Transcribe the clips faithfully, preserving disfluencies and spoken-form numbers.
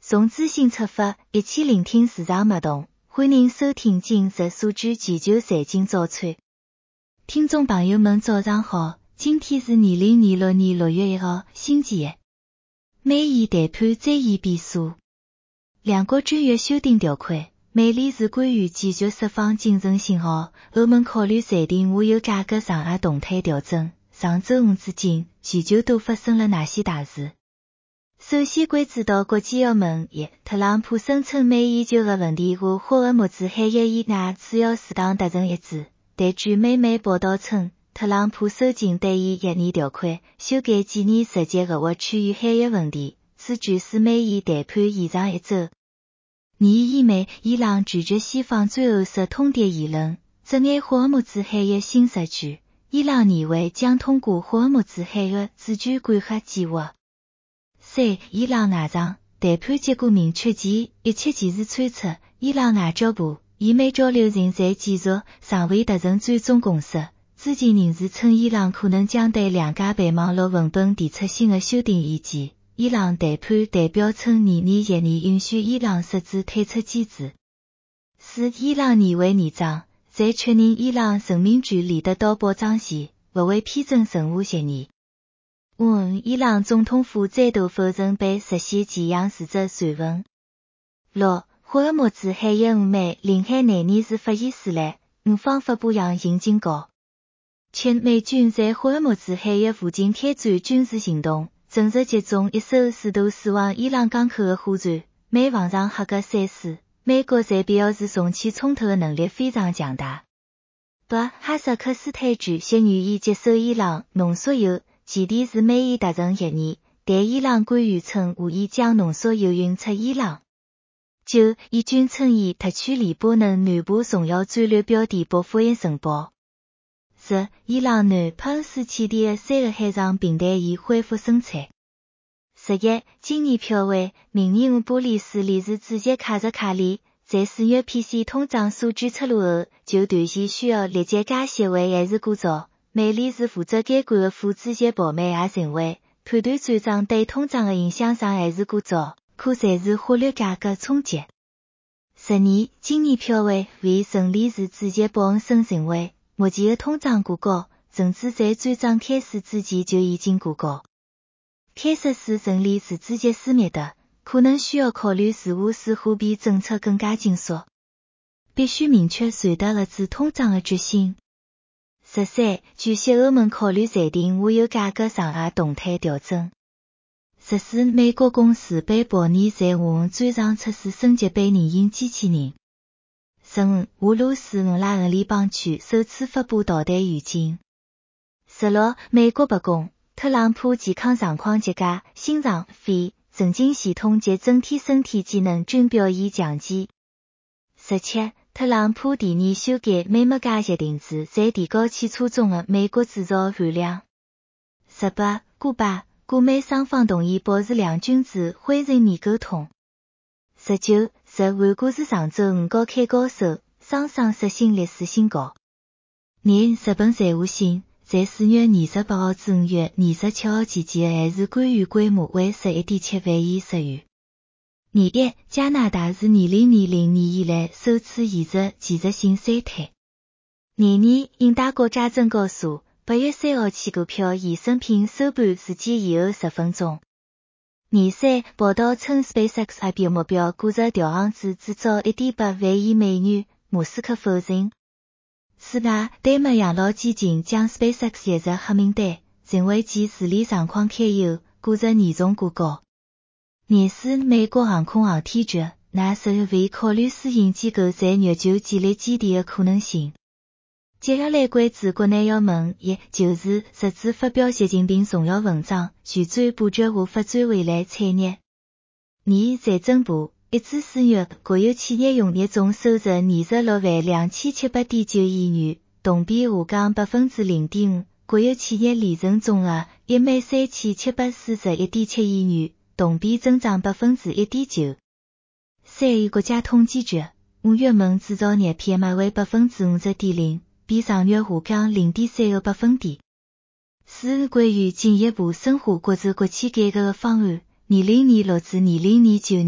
从资讯出发，一起聆听市场脉动。欢迎收听今日数据全球财经早餐。听众朋友们早上好，今天是二零二六年六月一号，星期一。美伊谈判再现变数，两国专约修订条款。美联储官员继续释放精神信号，欧盟考虑暂停原油价格上下动态调整。上周五至今，全球都发生了哪些大事？首先关注到国际澳门一，特朗普声称美研究的问题和霍尔木兹海峡以外主要事项达成一致，但据美媒报道称，特朗普收紧对伊一年条款，修改几年涉及俄乌区域海域问题，此举使美伊谈判延长一周。年以美，伊朗拒绝西方最后式通牒议论，阻碍霍尔木兹海域新设区。伊朗认为将通过霍尔木兹海域主权管辖计划。三、伊朗外长谈判结果明确前，一切只是猜测。伊朗外交部、伊美交流人侪继续尚未达成最终共识。知情人士称，伊朗可能将对两家备忘录文本提出新的修订意见。伊朗谈判代表称，年内一年允许伊朗设置退出机制。四、伊朗议会议长在确认伊朗人民权利得到保障前，不会批准任何协议。五、伊朗总统府再度否认被实现前氧试射传闻。六、霍尔木兹海峡五美领海内尼是发现死了，五方发布洋行警告。七、美军在霍尔木兹海峡附近开展军事行动，正式击中一艘试图驶往伊朗港口的货船。美防长哈格三世，美国在表示重启冲突的能力非常强大。八、哈萨克斯坦拒绝愿意接受伊朗浓缩铀，前提是美伊达成协议，但伊朗官员称无意将浓缩铀运出伊朗。九、伊军称伊夺取黎巴嫩南部重要战略标的北法伊城堡。十、伊朗南帕尔斯起点的三个海上平台已恢复生产。十一、今年票委明尼乌波利斯理事主席卡泽卡里在四月 P C 通胀数据出炉后，就断线需要立即加息为还是鼓噪。美联储负责监管的副主席鲍梅也认为，判断转账对通胀的影响上还是过早，可侪是汇率价格冲击。十二、今年票委为陈理事主席鲍恩森认为，目前的通胀过高，甚至在转账开始之前就已经过高。开设斯陈理事主席斯密特可能需要考虑是否使货币政策更加紧缩，必须明确传达了止通胀的决心。十三、据悉欧盟考虑暂停原油价格上下动态调整。十四、美国公司被曝年在华文转账测试升级版人形机器人。十五、俄罗斯俄拉俄联邦区首次发布导弹预警。十六、美国白宫，特朗普健康状况极佳，心脏、肺、神经系统及整体身体机能均表现强健。十七、特朗普提议修改美墨加协定制，在提高汽车中的美国制造含量。十八、古巴，古美双方同意保持两君子会人面沟通。十九、日韩股市上周五高开高收，双双刷新历史新高。廿、日本财务省在四月二十八号至五月二十七号期间的海事官员规模为 十一点七万亿日元。廿一、加拿大是二零二零年以来首次陷入技术性衰退。廿二、印大国家证告诉八月三号起股票延伸品收盘时间延后十分钟。廿三、报道称 SpaceX I P O 目标估值调降至至少 一点八万亿美元，马斯克否认。此外，丹麦养老基金将 SpaceX 列入黑名单，认为其治理状况堪忧，估值严重过高。廿四、美国航空航天局 NASA 为考虑私营机构在月球建立基地的可能性。接下来关注国内要闻，一就是日子发表习近平重要文章，旋转布局和发展未来产业。二、财政部一至四月国有企业营业总收入二十六万两千七百点九亿元，同比下降百分之零点五。国有企业利润总额一万三千七百四十一点七亿元，同比增长百分之一点九。三、国家统计局五月份制造业 P M I 为百分之五十点零，比上月下降零点三个百分点。四、关于进一步深化国资国企改革的方案，二零二六至二零二九年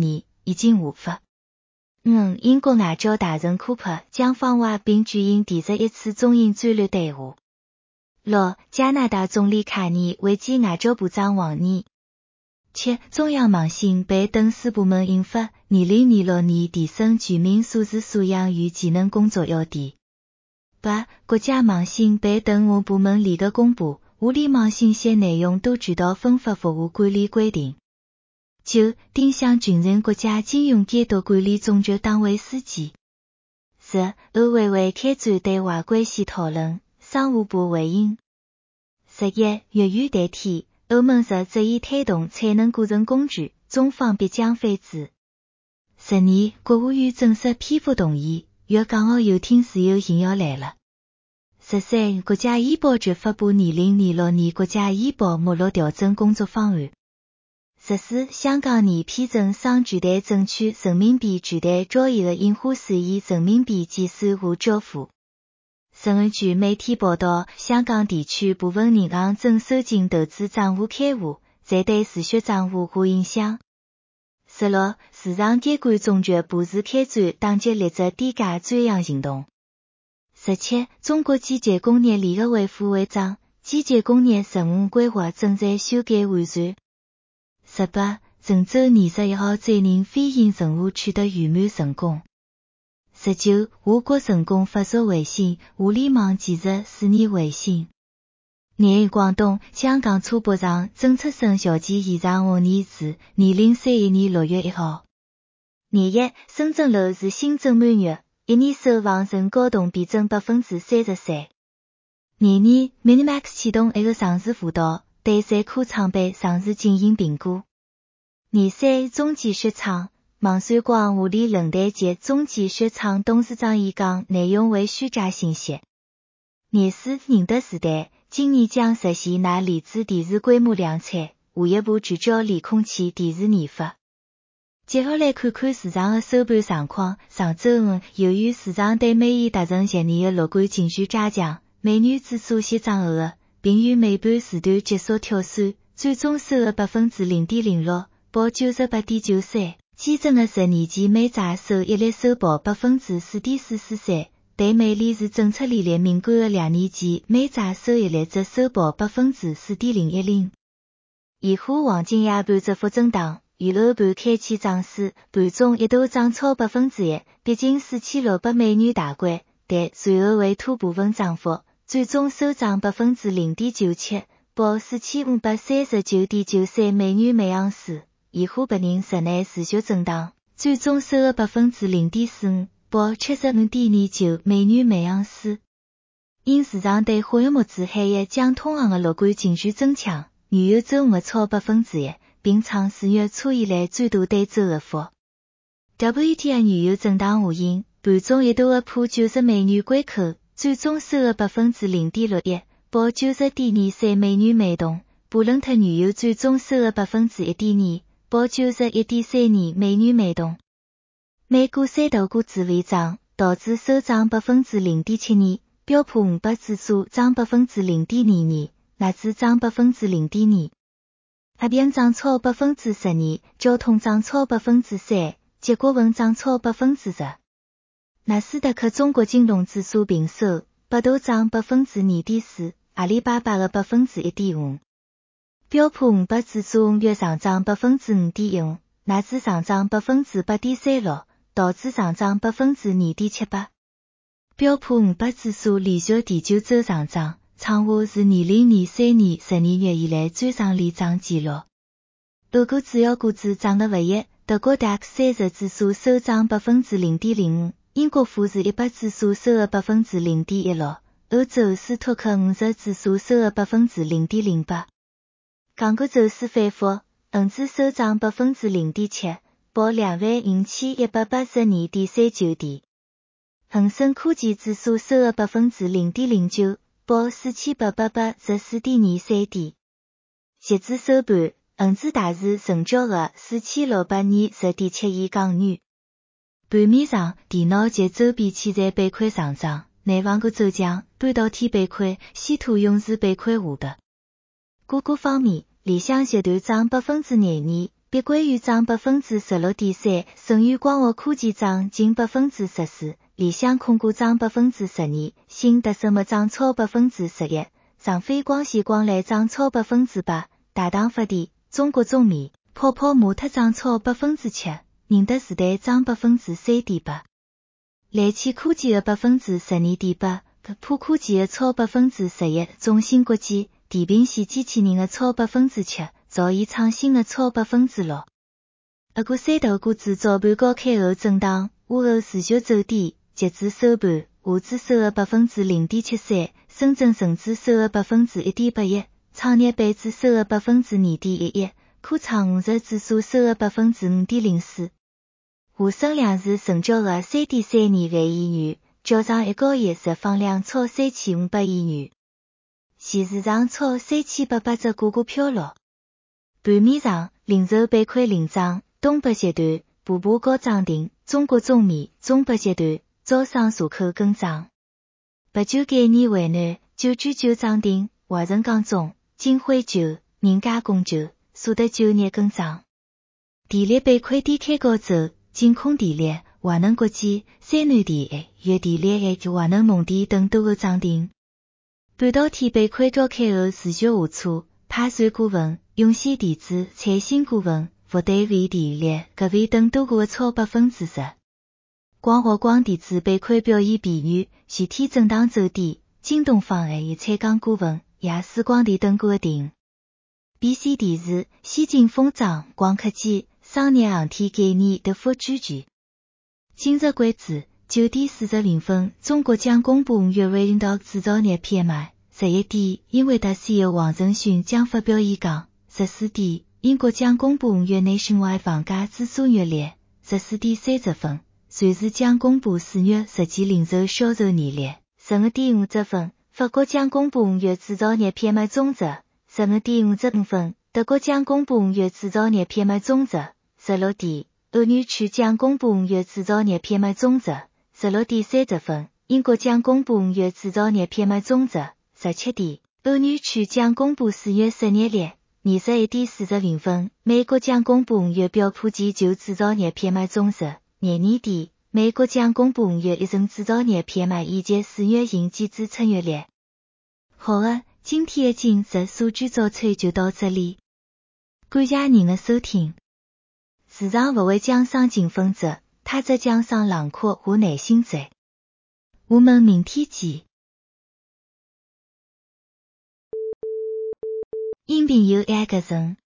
已经无法。五、英国外交大臣库珀将访华并举行第十一次中英战略对话。六、加拿大总理卡尼危机外交部长王毅。七、中央网信办等四部门印发二零二六年提升全民数字素养与技能工作要点。八、国家网信办等五部门联合公布互联网信息内容多渠道分发服务管理规定。九、丁香军任国家金融监督管理总局党委书记。十、俄维维开展对华关系讨论，商务部回应。十一、粤语代替，欧盟日执意推动产能过剩工具，中方必将反制。十二、国务院正式批复同意，粤港澳游艇自由行要来了。十三、国家医保局发布二零二六年国家医保目录调整工作方案。十四、香港拟批准商巨蛋争取人民币巨蛋交易的印花税以人民币计算和交付。十五、据媒体报道，香港地区部分银行正收紧投资账户开户，在对储蓄账户下影响。十六、市场监管总局部署开展打击劣质低价转让行动。十七、中国机械工业联合会副会长，机械工业十五规划正在修改完善。十八、郑州二十一号载人飞行任务取得圆满成功。十九、华国成功发射卫星，互联网技术四年卫星。廿一、广东、香港初步上政策性条件延长五年至二零三一年六月一号。廿一、深圳楼市新增满月，一年售房成高动比增百分之三十三。廿二、Minimax 启动一个上市辅导，对三科创办上市进行评估。廿三、中技雪厂，网传广互联论坛及中技雪厂董事长演讲内容为虚假信息。廿四、宁德时代，今年将实现拿离子电池规模量产，下一步聚焦离空气电池研发。接下来看看市场的收盘状况。上周五，由于市场对美元达成协议的乐观情绪加强，美元指数先涨后的，并于尾盘时段结束跳水，最终收了 百分之零点零六， 报 九十八点九三。基准的十年期美债收益率收报 百分之四点四四三，对美联储政策利率敏感的两年期美债收益率则收报 百分之四点零一零。现货黄金夜盘窄幅震荡，于楼盘开启涨势，盘中一度涨超百分之一，逼近四千六百美元大关，但随后回吐部分涨幅，最终收涨 百分之零点九七， 报 四千五百三十九点九三美元每盎司。现货白银日内持续震荡，最终收了 百分之零点四五， 报 七十五点二九美元每盎司。因市场对化学物质产业降通胀的乐观情绪增强，原油周末超 百分之一，并创四月初以来最大单周跌幅。W T I 原油震荡下行，盘中一度突破九十美元关口，最终收了 百分之零点六一， 报 九十点二三美元每桶。布伦特原油最终收了 百分之一点二，报 九十一点三二美元每桶。美股三大股指微涨，道指收涨 百分之零点七二， 标普五百指数涨 百分之零点二二， 纳指涨 百分之零点二。合并涨超 百分之十二， 交通涨超 百分之三， 结国文涨超 百分之十。纳斯达克中国金融指数平收，百度涨 百分之二点四， 阿里巴巴的 百分之一点五。标普五百指数月上涨 百分之五点一五， 纳指上涨 百分之八点三六， 道指上涨 百分之二点七八。标普五百指数连续第九周上涨，创下自二零二三年十二月以来最长连涨纪录。欧股主要股指涨得不一，德国 D A X 三十指数收涨 百分之零点零五， 英国富时一百指数收了 百分之零点一六， 欧洲斯托克五十指数收了 百分之零点零八。港股走势反复，恒指收涨 百分之零点七， 报 两万五千一百八十二点三九点。恒生科技指数收了 百分之零点零九， 报 四千八百八十四点二三点。截至收盘，恒指大市成交额 四千六百二十点七亿港元。盘面上，电脑及周边器材板块上涨，内房股走强，半导体板块、稀土永磁板块下跌。个股方面，理想集团涨 百分之廿二， 碧桂园涨百分之十六点三，舜宇光学科技涨近百分之十四，理想控股涨百分之十二，新特生物涨超百分之十一，上飞光线光缆涨超百分之八，大唐发电、中国中米、泡泡玛特涨超百分之七，宁德时代涨百分之三点八，蓝汽科技的百分之十二点八，普科技的超百分之十一，中芯国际、地平线机器人的超百分之七，兆易创新的超百分之六。不过三大股指早盘高开后震荡，午后持续走低，截至收盘，沪指收了百分之零点七三，深圳成指收了百分之一点八一，创业板指收了百分之二点一一，科创五十指数收了百分之五点零四。沪深两市成交额三点三二万亿元，较上一交易日放量超三千五百亿元。现市场超三千八百只股股飘落。盘面上，零售板块领涨，东北集团、步步高涨停，中国中米、中北集团、招商茶口跟涨。白酒概念为暖，九居酒涨停，华润钢中、金辉酒、人家贡酒、苏德酒业跟涨。电力板块低开高走，金控电力、华能国际、三南电、粤电力及华能农电等都有涨停。半导体板块高开后持续下挫，派算股份、永显电子、彩芯股份、复旦微电力、格微等都下超百分之十。光学光电子板块表现疲软，全天震荡走低，京东方案与彩钢股份、亚视光电等股停。B C 电视、先进封装、光刻机、商业航天概念跌幅居前。今日关注九点四十零分，中国将公布五月微领导制造业 P M I。十一点，英伟达 C E O 黄仁勋将发表演讲。十四点，英国将公布五月 Nationwide 房价指数月历。十四点三十分，瑞士将公布四月实际零售销售年历。十五点五十分，法国将公布五月制造业 P M I 总值。十五点五十五分，德国将公布五月制造业 P M I 总值。十六点，欧元区将公布五月制造业 P M I 总值。十六点三十分，英国将公布五月制造业 P M I 总值。十七点，欧元区将公布四月失业率。二十一点四十零分，美国将公布五月标普全球制造业 P M I 总值。廿二点，美国将公布五月一线制造业 P M I 以及四月营机支撑月率。好的，今天的今日数据早餐就到这里，感谢您的收听。市场不会奖赏金分子，它只奖赏冷酷和耐心者。我们明天见。音频由 Agason